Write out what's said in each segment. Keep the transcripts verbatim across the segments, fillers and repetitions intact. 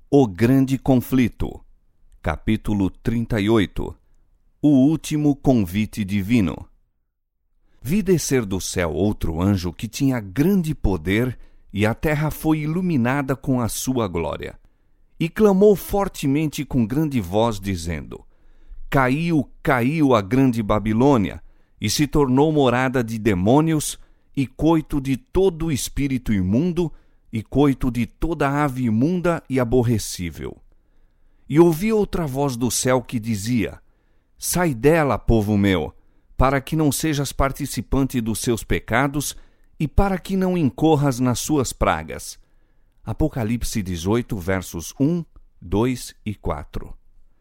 O Grande Conflito, capítulo trinta e oito. O Último Convite Divino. Vi descer do céu outro anjo que tinha grande poder, e a terra foi iluminada com a sua glória. E clamou fortemente com grande voz, dizendo: Caiu, caiu a grande Babilônia, e se tornou morada de demônios, e coito de todo o espírito imundo, e coito de toda ave imunda e aborrecível. E ouvi outra voz do céu que dizia: Sai dela, povo meu, para que não sejas participante dos seus pecados e para que não incorras nas suas pragas. Apocalipse dezoito, versos um, dois e quatro.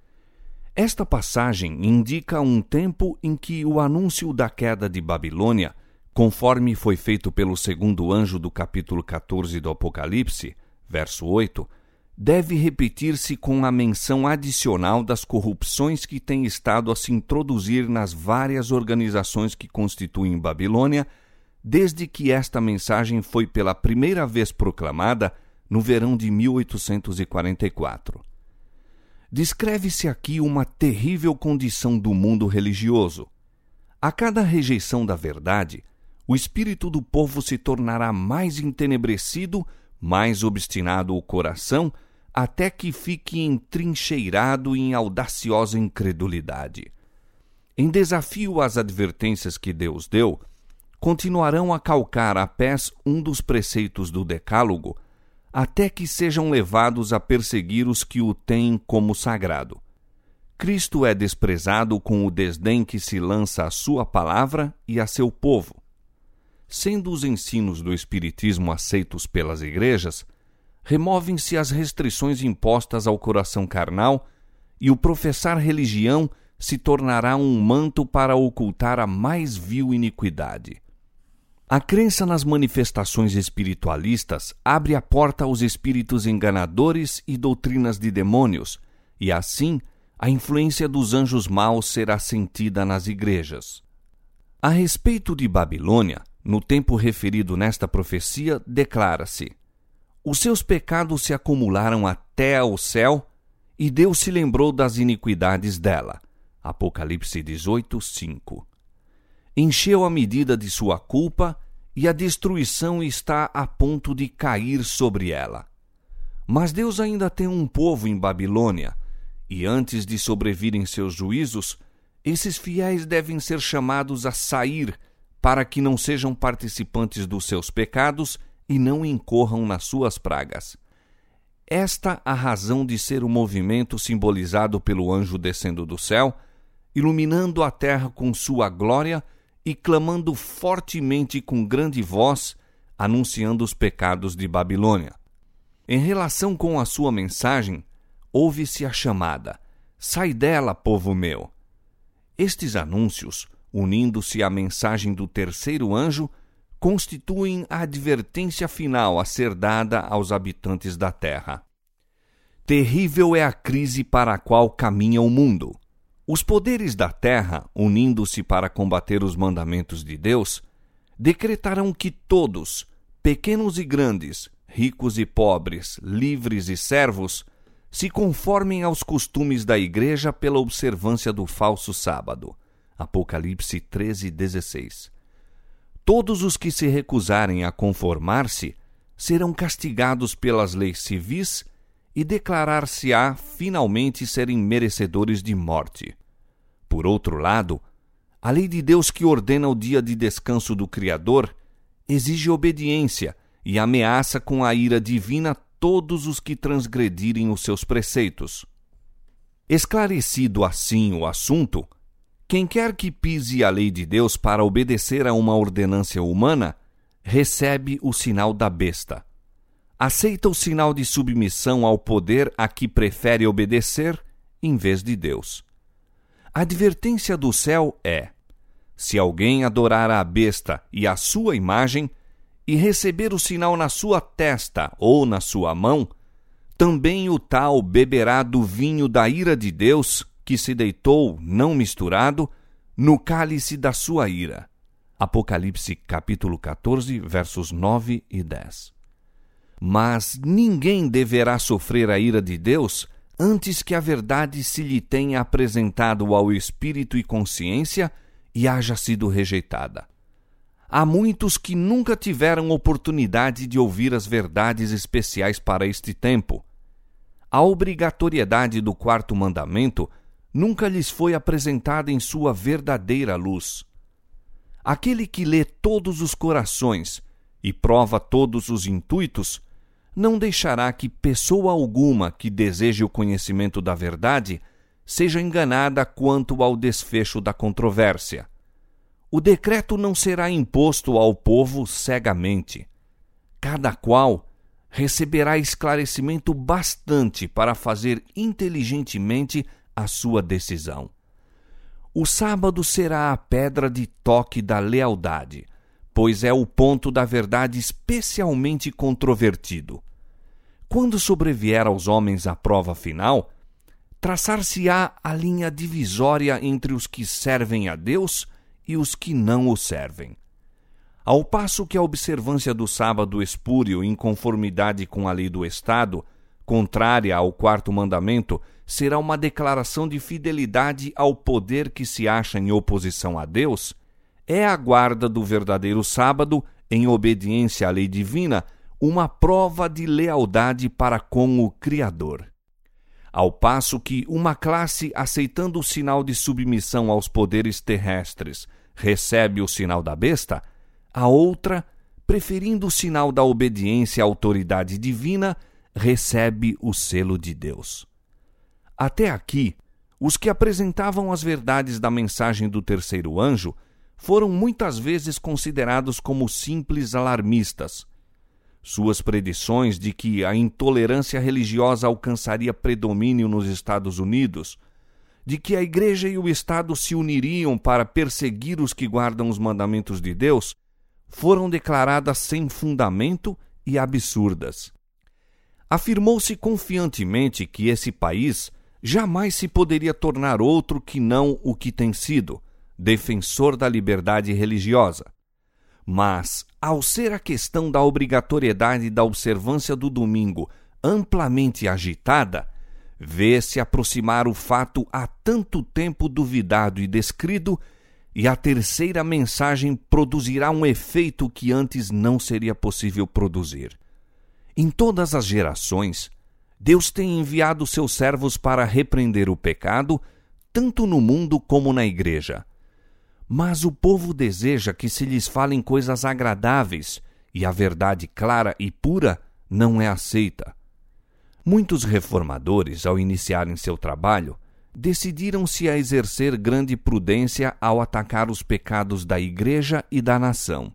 Esta passagem indica um tempo em que o anúncio da queda de Babilônia, conforme foi feito pelo segundo anjo do capítulo quatorze do Apocalipse, verso oito, deve repetir-se com a menção adicional das corrupções que têm estado a se introduzir nas várias organizações que constituem Babilônia, desde que esta mensagem foi pela primeira vez proclamada no verão de mil oitocentos e quarenta e quatro. Descreve-se aqui uma terrível condição do mundo religioso. A cada rejeição da verdade, o espírito do povo se tornará mais entenebrecido, mais obstinado o coração, até que fique entrincheirado em audaciosa incredulidade. Em desafio às advertências que Deus deu, continuarão a calcar a pés um dos preceitos do Decálogo, até que sejam levados a perseguir os que o têm como sagrado. Cristo é desprezado com o desdém que se lança à sua palavra e a seu povo. Sendo os ensinos do Espiritismo aceitos pelas igrejas, removem-se as restrições impostas ao coração carnal e o professar religião se tornará um manto para ocultar a mais vil iniquidade. A crença nas manifestações espiritualistas abre a porta aos espíritos enganadores e doutrinas de demônios, e assim a influência dos anjos maus será sentida nas igrejas. A respeito de Babilônia, no tempo referido nesta profecia, declara-se: Os seus pecados se acumularam até ao céu, e Deus se lembrou das iniquidades dela. Apocalipse dezoito, cinco. Encheu a medida de sua culpa, e a destruição está a ponto de cair sobre ela. Mas Deus ainda tem um povo em Babilônia, e antes de sobrevirem seus juízos, esses fiéis devem ser chamados a sair, para que não sejam participantes dos seus pecados e não incorram nas suas pragas. Esta a razão de ser o movimento simbolizado pelo anjo descendo do céu, iluminando a terra com sua glória e clamando fortemente com grande voz, anunciando os pecados de Babilônia. Em relação com a sua mensagem, ouve-se a chamada: Sai dela, povo meu! Estes anúncios, unindo-se à mensagem do terceiro anjo, constituem a advertência final a ser dada aos habitantes da terra. Terrível é a crise para a qual caminha o mundo. Os poderes da terra, unindo-se para combater os mandamentos de Deus, decretarão que todos, pequenos e grandes, ricos e pobres, livres e servos, se conformem aos costumes da igreja pela observância do falso sábado. Apocalipse treze, dezesseis. Todos os que se recusarem a conformar-se serão castigados pelas leis civis e declarar-se-á finalmente serem merecedores de morte. Por outro lado, a lei de Deus que ordena o dia de descanso do Criador exige obediência e ameaça com a ira divina todos os que transgredirem os seus preceitos. Esclarecido assim o assunto, quem quer que pise a lei de Deus para obedecer a uma ordenância humana, recebe o sinal da besta. Aceita o sinal de submissão ao poder a que prefere obedecer em vez de Deus. A advertência do céu é: se alguém adorar a besta e a sua imagem, e receber o sinal na sua testa ou na sua mão, também o tal beberá do vinho da ira de Deus, que se deitou, não misturado, no cálice da sua ira. Apocalipse capítulo quatorze, versos nove e dez. Mas ninguém deverá sofrer a ira de Deus antes que a verdade se lhe tenha apresentado ao espírito e consciência e haja sido rejeitada. Há muitos que nunca tiveram oportunidade de ouvir as verdades especiais para este tempo. A obrigatoriedade do quarto mandamento nunca lhes foi apresentada em sua verdadeira luz. Aquele que lê todos os corações e prova todos os intuitos, não deixará que pessoa alguma que deseje o conhecimento da verdade seja enganada quanto ao desfecho da controvérsia. O decreto não será imposto ao povo cegamente. Cada qual receberá esclarecimento bastante para fazer inteligentemente a sua decisão. O sábado será a pedra de toque da lealdade, pois é o ponto da verdade especialmente controvertido. Quando sobrevier aos homens a prova final, traçar-se-á a linha divisória entre os que servem a Deus e os que não o servem. Ao passo que a observância do sábado espúrio em conformidade com a lei do Estado, contrária ao quarto mandamento, será uma declaração de fidelidade ao poder que se acha em oposição a Deus, é a guarda do verdadeiro sábado, em obediência à lei divina, uma prova de lealdade para com o Criador. Ao passo que uma classe, aceitando o sinal de submissão aos poderes terrestres, recebe o sinal da besta, a outra, preferindo o sinal da obediência à autoridade divina, recebe o selo de Deus. Até aqui, os que apresentavam as verdades da mensagem do terceiro anjo foram muitas vezes considerados como simples alarmistas. Suas predições de que a intolerância religiosa alcançaria predomínio nos Estados Unidos, de que a Igreja e o Estado se uniriam para perseguir os que guardam os mandamentos de Deus, foram declaradas sem fundamento e absurdas. Afirmou-se confiantemente que esse país jamais se poderia tornar outro que não o que tem sido, defensor da liberdade religiosa. Mas, ao ser a questão da obrigatoriedade da observância do domingo amplamente agitada, vê-se aproximar o fato há tanto tempo duvidado e descrido, e a terceira mensagem produzirá um efeito que antes não seria possível produzir. Em todas as gerações, Deus tem enviado seus servos para repreender o pecado, tanto no mundo como na igreja. Mas o povo deseja que se lhes falem coisas agradáveis, e a verdade clara e pura não é aceita. Muitos reformadores, ao iniciarem seu trabalho, decidiram-se a exercer grande prudência ao atacar os pecados da igreja e da nação.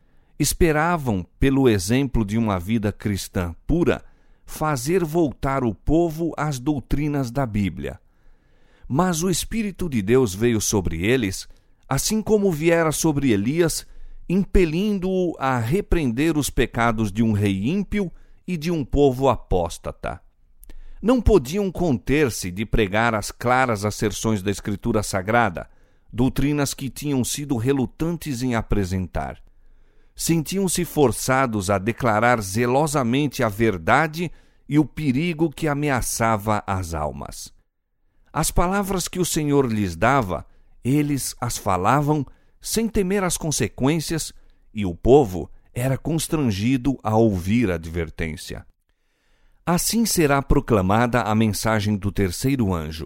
Esperavam, pelo exemplo de uma vida cristã pura, fazer voltar o povo às doutrinas da Bíblia. Mas o Espírito de Deus veio sobre eles, assim como viera sobre Elias, impelindo-o a repreender os pecados de um rei ímpio e de um povo apóstata. Não podiam conter-se de pregar as claras asserções da Escritura Sagrada, doutrinas que tinham sido relutantes em apresentar. Sentiam-se forçados a declarar zelosamente a verdade e o perigo que ameaçava as almas. As palavras que o Senhor lhes dava, eles as falavam sem temer as consequências, e o povo era constrangido a ouvir a advertência. Assim será proclamada a mensagem do terceiro anjo.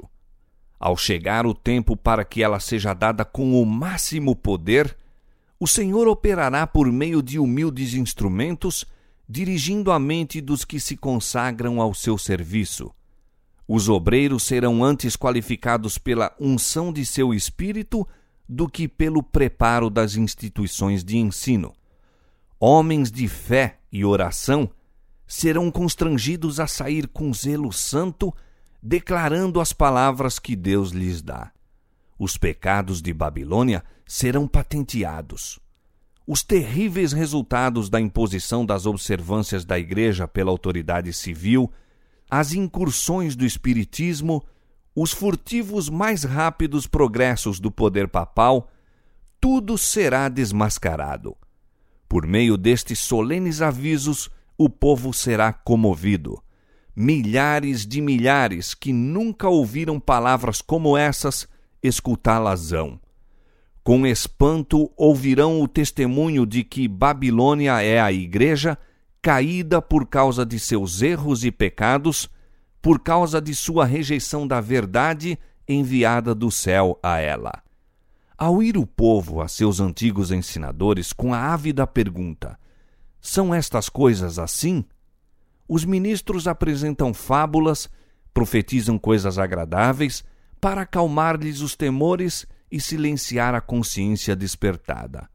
Ao chegar o tempo para que ela seja dada com o máximo poder, o Senhor operará por meio de humildes instrumentos, dirigindo a mente dos que se consagram ao seu serviço. Os obreiros serão antes qualificados pela unção de seu espírito do que pelo preparo das instituições de ensino. Homens de fé e oração serão constrangidos a sair com zelo santo, declarando as palavras que Deus lhes dá. Os pecados de Babilônia serão patenteados. Os terríveis resultados da imposição das observâncias da Igreja pela autoridade civil, as incursões do espiritismo, os furtivos mais rápidos progressos do poder papal, tudo será desmascarado. Por meio destes solenes avisos, o povo será comovido. Milhares de milhares que nunca ouviram palavras como essas, escutá-las-ão. Com espanto ouvirão o testemunho de que Babilônia é a igreja, caída por causa de seus erros e pecados, por causa de sua rejeição da verdade enviada do céu a ela. Ao ir o povo a seus antigos ensinadores com a ávida pergunta: são estas coisas assim? Os ministros apresentam fábulas, profetizam coisas agradáveis, para acalmar-lhes os temores e silenciar a consciência despertada.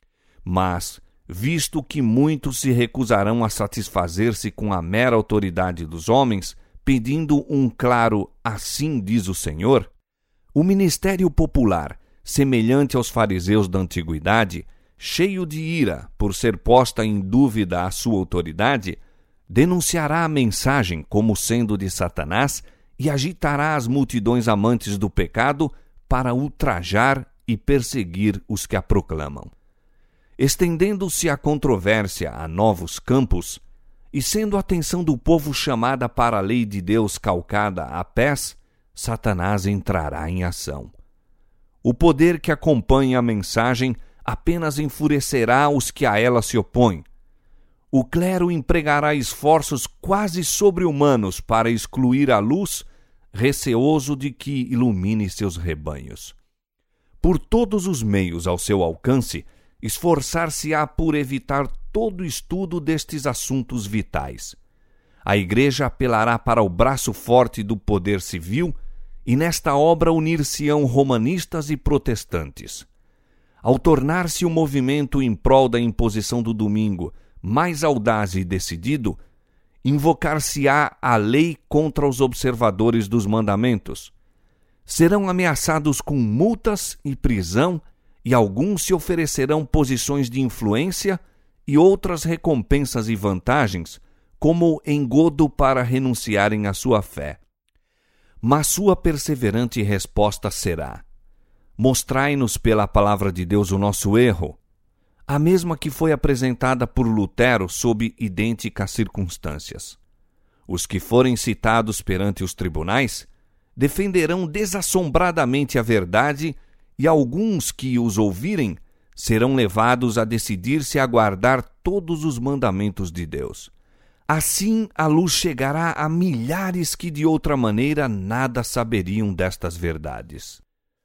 Mas, visto que muitos se recusarão a satisfazer-se com a mera autoridade dos homens, pedindo um claro "assim diz o Senhor", o ministério popular, semelhante aos fariseus da antiguidade, cheio de ira por ser posta em dúvida a sua autoridade, denunciará a mensagem como sendo de Satanás e agitará as multidões amantes do pecado para ultrajar e perseguir os que a proclamam. Estendendo-se a controvérsia a novos campos, e sendo a atenção do povo chamada para a lei de Deus calcada a pés, Satanás entrará em ação. O poder que acompanha a mensagem apenas enfurecerá os que a ela se opõem. O clero empregará esforços quase sobre-humanos para excluir a luz, receoso de que ilumine seus rebanhos. Por todos os meios ao seu alcance, esforçar-se-á por evitar todo estudo destes assuntos vitais. A Igreja apelará para o braço forte do poder civil e nesta obra unir-se-ão romanistas e protestantes. Ao tornar-se o movimento em prol da imposição do domingo mais audaz e decidido, invocar-se-á a lei contra os observadores dos mandamentos. Serão ameaçados com multas e prisão, e alguns se oferecerão posições de influência e outras recompensas e vantagens, como engodo para renunciarem à sua fé. Mas sua perseverante resposta será: mostrai-nos pela palavra de Deus o nosso erro, a mesma que foi apresentada por Lutero sob idênticas circunstâncias. Os que forem citados perante os tribunais defenderão desassombradamente a verdade, e alguns que os ouvirem serão levados a decidir-se a guardar todos os mandamentos de Deus. Assim a luz chegará a milhares que de outra maneira nada saberiam destas verdades.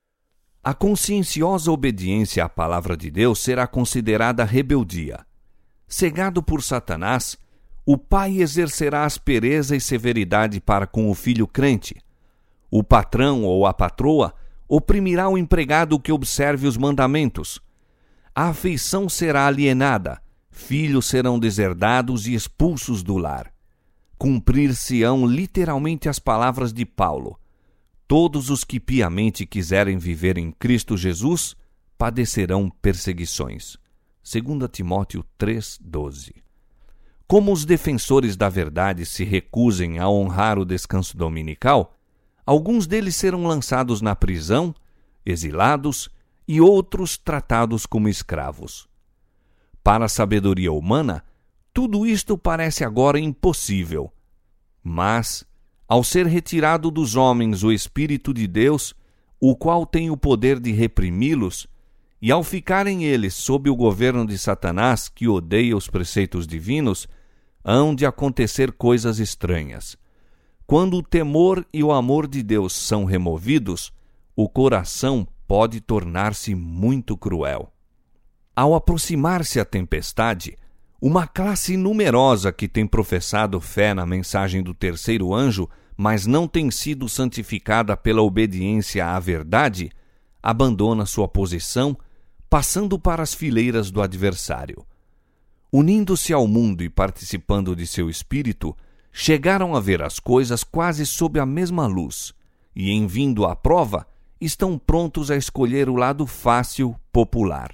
A conscienciosa obediência à palavra de Deus será considerada rebeldia. Cegado por Satanás, o pai exercerá aspereza e severidade para com o filho crente. O patrão ou a patroa oprimirá o empregado que observe os mandamentos. A afeição será alienada, filhos serão deserdados e expulsos do lar. Cumprir-se-ão literalmente as palavras de Paulo: todos os que piamente quiserem viver em Cristo Jesus padecerão perseguições. Segundo Timóteo três, doze. Como os defensores da verdade se recusem a honrar o descanso dominical, alguns deles serão lançados na prisão, exilados, e outros tratados como escravos. Para a sabedoria humana, tudo isto parece agora impossível. Mas, ao ser retirado dos homens o Espírito de Deus, o qual tem o poder de reprimi-los, e ao ficarem eles sob o governo de Satanás, que odeia os preceitos divinos, hão de acontecer coisas estranhas. Quando o temor e o amor de Deus são removidos, o coração pode tornar-se muito cruel. Ao aproximar-se a tempestade, uma classe numerosa que tem professado fé na mensagem do terceiro anjo, mas não tem sido santificada pela obediência à verdade, abandona sua posição, passando para as fileiras do adversário. Unindo-se ao mundo e participando de seu espírito, chegaram a ver as coisas quase sob a mesma luz, e, em vindo à prova, estão prontos a escolher o lado fácil, popular.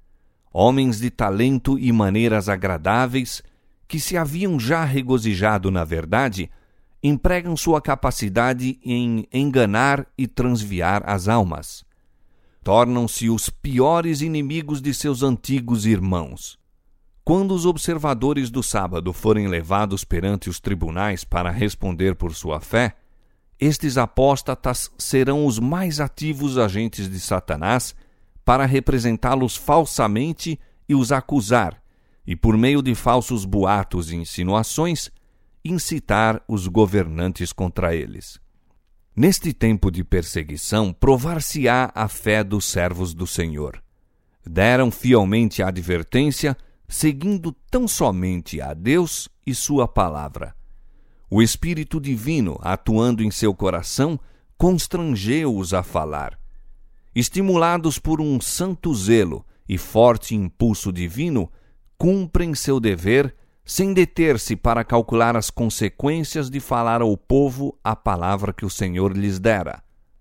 Homens de talento e maneiras agradáveis, que se haviam já regozijado na verdade, empregam sua capacidade em enganar e transviar as almas. Tornam-se os piores inimigos de seus antigos irmãos. Quando os observadores do sábado forem levados perante os tribunais para responder por sua fé, estes apóstatas serão os mais ativos agentes de Satanás para representá-los falsamente e os acusar, e por meio de falsos boatos e insinuações, incitar os governantes contra eles. Neste tempo de perseguição, provar-se-á a fé dos servos do Senhor. Deram fielmente a advertência, seguindo tão somente a Deus e sua palavra. O Espírito Divino, atuando em seu coração, constrangeu-os a falar. Estimulados por um santo zelo e forte impulso divino, cumprem seu dever sem deter-se para calcular as consequências de falar ao povo a palavra que o Senhor lhes dera.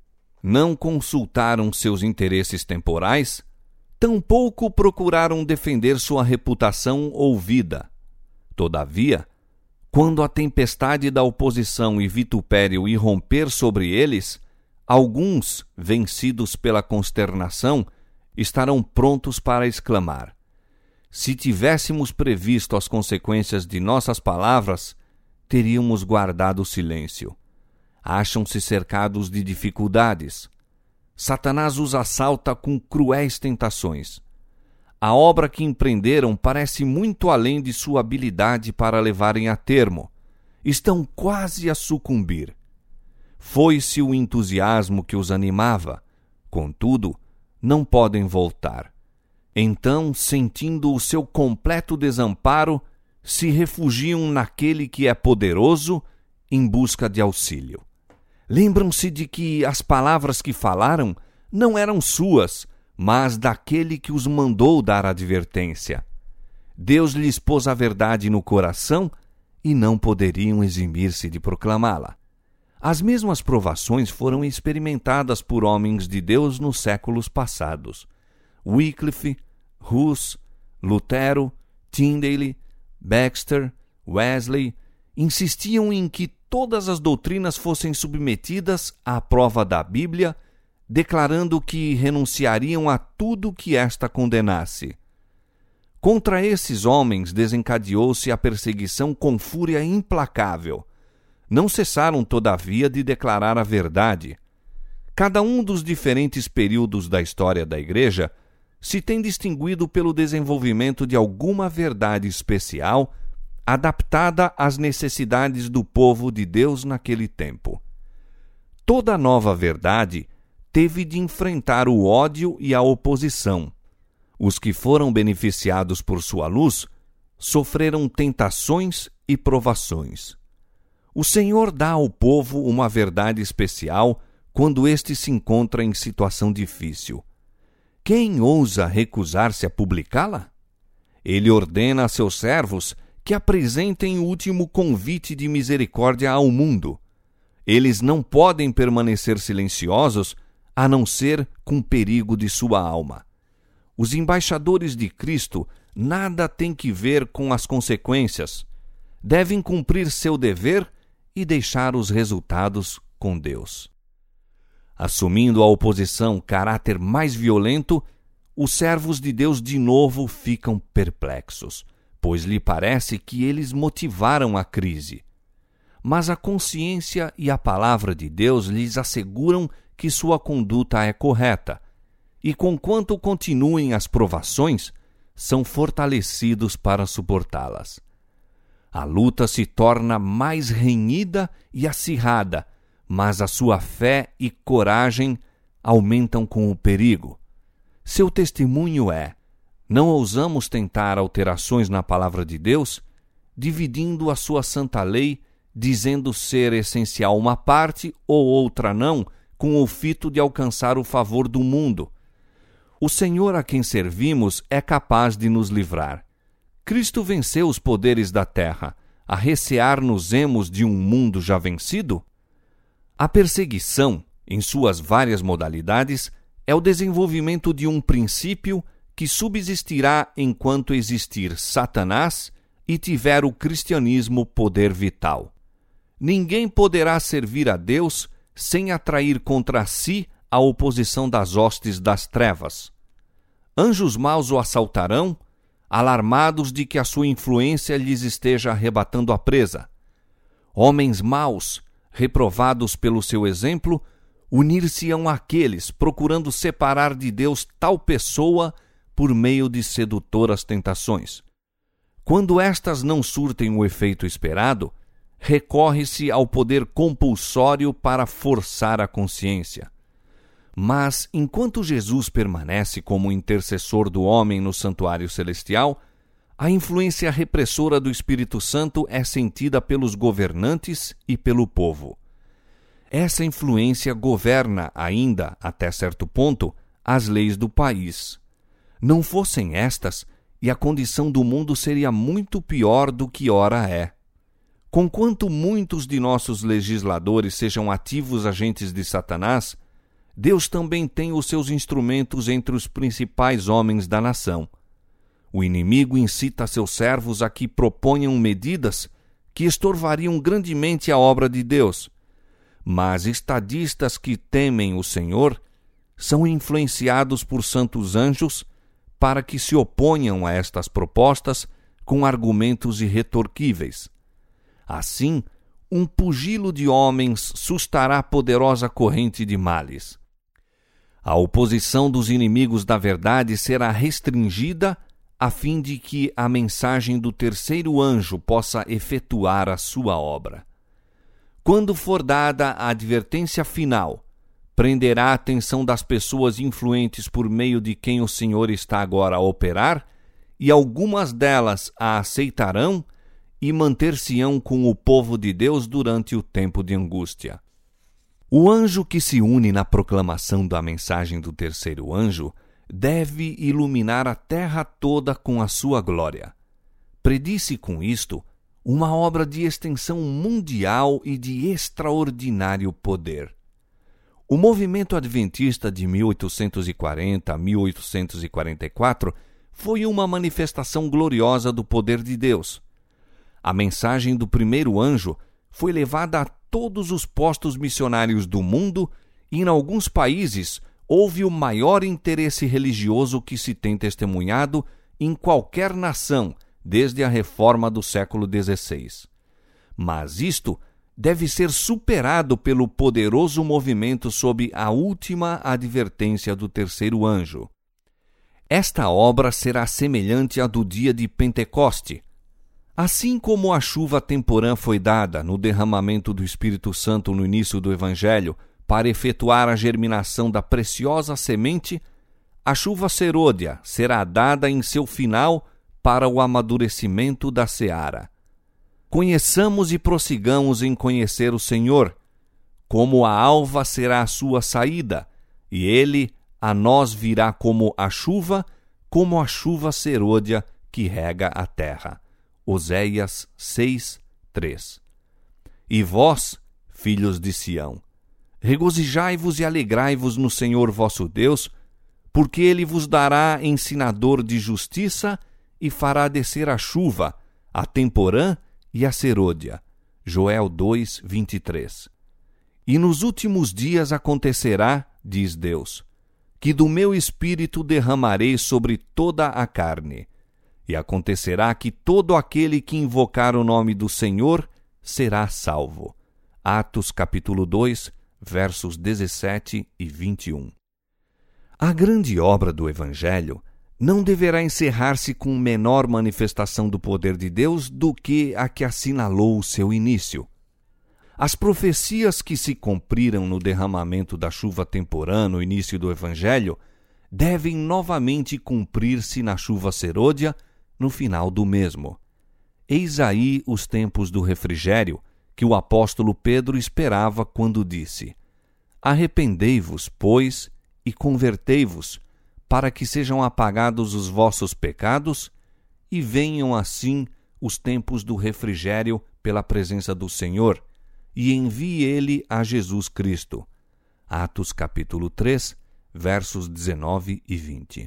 Não consultaram seus interesses temporais, tampouco procuraram defender sua reputação ou vida. Todavia, quando a tempestade da oposição e vitupério irromper sobre eles, alguns, vencidos pela consternação, estarão prontos para exclamar: se tivéssemos previsto as consequências de nossas palavras, teríamos guardado o silêncio. Acham-se cercados de dificuldades. Satanás os assalta com cruéis tentações. A obra que empreenderam parece muito além de sua habilidade para levarem a termo. Estão quase a sucumbir. Foi-se o entusiasmo que os animava. Contudo, não podem voltar. Então, sentindo o seu completo desamparo, se refugiam naquele que é poderoso em busca de auxílio. Lembram-se de que as palavras que falaram não eram suas, mas daquele que os mandou dar advertência. Deus lhes pôs a verdade no coração e não poderiam eximir-se de proclamá-la. As mesmas provações foram experimentadas por homens de Deus nos séculos passados. Wycliffe, Hus, Lutero, Tyndale, Baxter, Wesley insistiam em que todas as doutrinas fossem submetidas à prova da Bíblia, declarando que renunciariam a tudo que esta condenasse. Contra esses homens desencadeou-se a perseguição com fúria implacável. Não cessaram, todavia, de declarar a verdade. Cada um dos diferentes períodos da história da Igreja se tem distinguido pelo desenvolvimento de alguma verdade especial adaptada às necessidades do povo de Deus naquele tempo. Toda nova verdade teve de enfrentar o ódio e a oposição. Os que foram beneficiados por sua luz sofreram tentações e provações. O Senhor dá ao povo uma verdade especial quando este se encontra em situação difícil. Quem ousa recusar-se a publicá-la? Ele ordena a seus servos que apresentem o último convite de misericórdia ao mundo. Eles não podem permanecer silenciosos a não ser com perigo de sua alma. Os embaixadores de Cristo nada têm que ver com as consequências. Devem cumprir seu dever e deixar os resultados com Deus. Assumindo a oposição caráter mais violento, os servos de Deus de novo ficam perplexos, pois lhe parece que eles motivaram a crise. Mas a consciência e a palavra de Deus lhes asseguram que sua conduta é correta, e conquanto continuem as provações, são fortalecidos para suportá-las. A luta se torna mais renhida e acirrada, mas a sua fé e coragem aumentam com o perigo. Seu testemunho é: não ousamos tentar alterações na palavra de Deus, dividindo a sua santa lei, dizendo ser essencial uma parte ou outra não, com o fito de alcançar o favor do mundo. O Senhor a quem servimos é capaz de nos livrar. Cristo venceu os poderes da terra. A recear-nos-emos de um mundo já vencido? A perseguição, em suas várias modalidades, é o desenvolvimento de um princípio que subsistirá enquanto existir Satanás e tiver o cristianismo poder vital. Ninguém poderá servir a Deus sem atrair contra si a oposição das hostes das trevas. Anjos maus o assaltarão, alarmados de que a sua influência lhes esteja arrebatando a presa. Homens maus, reprovados pelo seu exemplo, unir-se-ão àqueles procurando separar de Deus tal pessoa por meio de sedutoras tentações. Quando estas não surtem o efeito esperado, recorre-se ao poder compulsório para forçar a consciência. Mas, enquanto Jesus permanece como intercessor do homem no santuário celestial, a influência repressora do Espírito Santo é sentida pelos governantes e pelo povo. Essa influência governa ainda, até certo ponto, as leis do país. Não fossem estas, e a condição do mundo seria muito pior do que ora é. Conquanto muitos de nossos legisladores sejam ativos agentes de Satanás, Deus também tem os seus instrumentos entre os principais homens da nação. O inimigo incita seus servos a que proponham medidas que estorvariam grandemente a obra de Deus. Mas estadistas que temem o Senhor são influenciados por santos anjos para que se oponham a estas propostas com argumentos irretorquíveis. Assim, um pugilo de homens sustará poderosa corrente de males. A oposição dos inimigos da verdade será restringida a fim de que a mensagem do terceiro anjo possa efetuar a sua obra. Quando for dada a advertência final, prenderá a atenção das pessoas influentes por meio de quem o Senhor está agora a operar, e algumas delas a aceitarão e manter-se-ão com o povo de Deus durante o tempo de angústia. O anjo que se une na proclamação da mensagem do terceiro anjo deve iluminar a terra toda com a sua glória. Predisse com isto uma obra de extensão mundial e de extraordinário poder. O movimento adventista de mil oitocentos e quarenta a mil oitocentos e quarenta e quatro foi uma manifestação gloriosa do poder de Deus. A mensagem do primeiro anjo foi levada a todos os postos missionários do mundo e, em alguns países, houve o maior interesse religioso que se tem testemunhado em qualquer nação desde a reforma do século dezesseis. Mas isto deve ser superado pelo poderoso movimento sob a última advertência do terceiro anjo. Esta obra será semelhante à do dia de Pentecoste. Assim como a chuva temporã foi dada no derramamento do Espírito Santo no início do Evangelho para efetuar a germinação da preciosa semente, a chuva serôdia será dada em seu final para o amadurecimento da seara. Conheçamos e prossigamos em conhecer o Senhor, como a alva será a sua saída, e ele a nós virá como a chuva, como a chuva serôdia que rega a terra. Oséias seis, três. E vós, filhos de Sião, regozijai-vos e alegrai-vos no Senhor vosso Deus, porque ele vos dará ensinador de justiça e fará descer a chuva, a temporã e a serôdia. Joel dois, vinte e três. E nos últimos dias acontecerá, diz Deus, que do meu espírito derramarei sobre toda a carne. E acontecerá que todo aquele que invocar o nome do Senhor será salvo. Atos capítulo dois, versos dezessete e vinte e um. A grande obra do Evangelho não deverá encerrar-se com menor manifestação do poder de Deus do que a que assinalou o seu início. As profecias que se cumpriram no derramamento da chuva temporã no início do Evangelho devem novamente cumprir-se na chuva serôdia no final do mesmo. Eis aí os tempos do refrigério que o apóstolo Pedro esperava quando disse: Arrependei-vos, pois, e convertei-vos, para que sejam apagados os vossos pecados e venham assim os tempos do refrigério pela presença do Senhor, e envie ele a Jesus Cristo. Atos capítulo três, versos dezenove e vinte.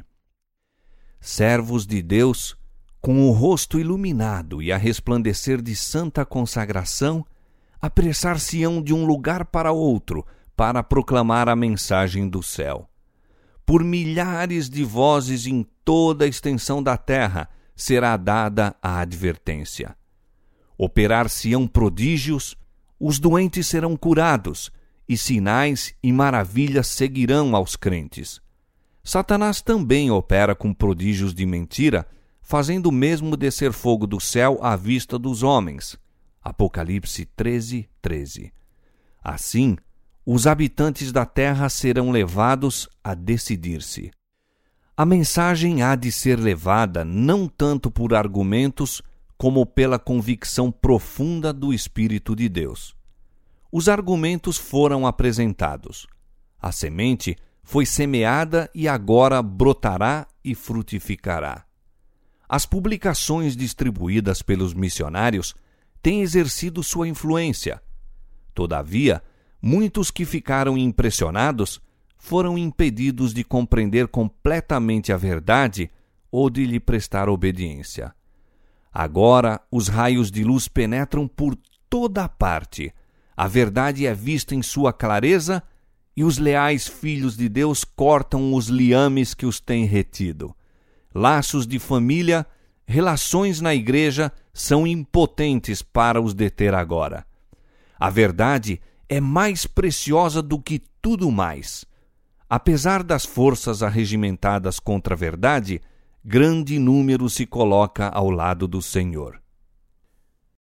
Servos de Deus, com o rosto iluminado e a resplandecer de santa consagração, apressar-se-ão de um lugar para outro para proclamar a mensagem do céu. Por milhares de vozes em toda a extensão da terra será dada a advertência. Operar-se-ão prodígios, os doentes serão curados, e sinais e maravilhas seguirão aos crentes. Satanás também opera com prodígios de mentira, fazendo mesmo descer fogo do céu à vista dos homens. Apocalipse treze, treze. Assim, os habitantes da terra serão levados a decidir-se. A mensagem há de ser levada não tanto por argumentos, como pela convicção profunda do Espírito de Deus. Os argumentos foram apresentados. A semente foi semeada e agora brotará e frutificará. As publicações distribuídas pelos missionários têm exercido sua influência. Todavia, muitos que ficaram impressionados foram impedidos de compreender completamente a verdade ou de lhe prestar obediência. Agora, os raios de luz penetram por toda a parte. A verdade é vista em sua clareza e os leais filhos de Deus cortam os liames que os têm retido. Laços de família, relações na igreja são impotentes para os deter agora. A verdade é mais preciosa do que tudo mais. Apesar das forças arregimentadas contra a verdade, grande número se coloca ao lado do Senhor.